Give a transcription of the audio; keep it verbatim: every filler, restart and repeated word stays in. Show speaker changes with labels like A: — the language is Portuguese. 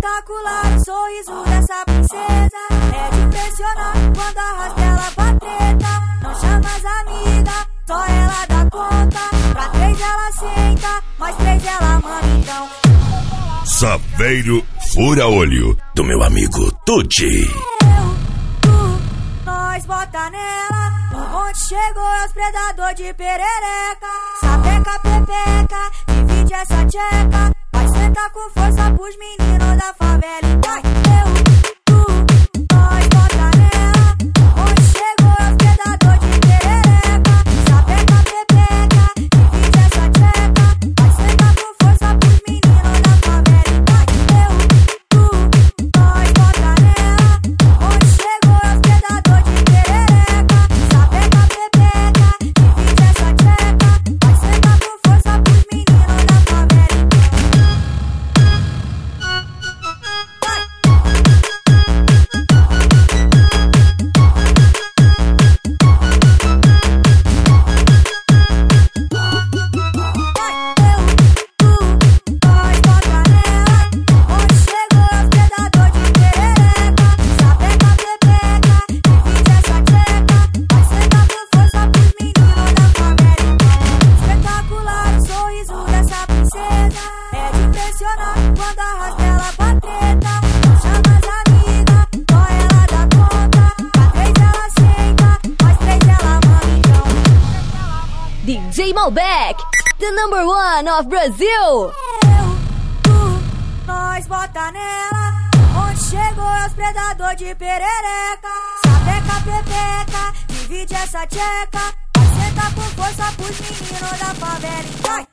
A: Espetacular o sorriso dessa princesa, é de impressionar quando arrasta ela pra treta. Não chama as amigas, só ela dá conta. Pra três ela senta, mais três ela manda então.
B: Saveiro Fura Olho, do meu amigo Tuti.
A: Eu, tu, nós bota nela. O bonde chegou, é os predador de perereca. Sapeca, pepeca, divide essa tcheca. Vai sentar com força pros meninos da favela e vai. Eu, tu, nós bota nela. O bonde chegou, é os predador de perereca. Sapeca, pepeca, divide essa tcheca. Vai sentar com força pros meninos da favela e vai. Eu, tu, nós bota nela. O bonde chegou, é os predador de perereca. Sapeca, pepeca, divide essa tcheca. Vai sentar com força pros meninos da favela e vai. Quando arrasta ela pra treta, não chama as amigas, só ela dá conta. Pra três ela senta, mais três ela manda então.
C: D J Malbec, the number one of Brazil.
A: Eu, tu, nós bota nela. Onde chegou é os predador de perereca. Sapeca, pepeca, divide essa tcheca. Vai sentar com força pros meninos da favela e vai.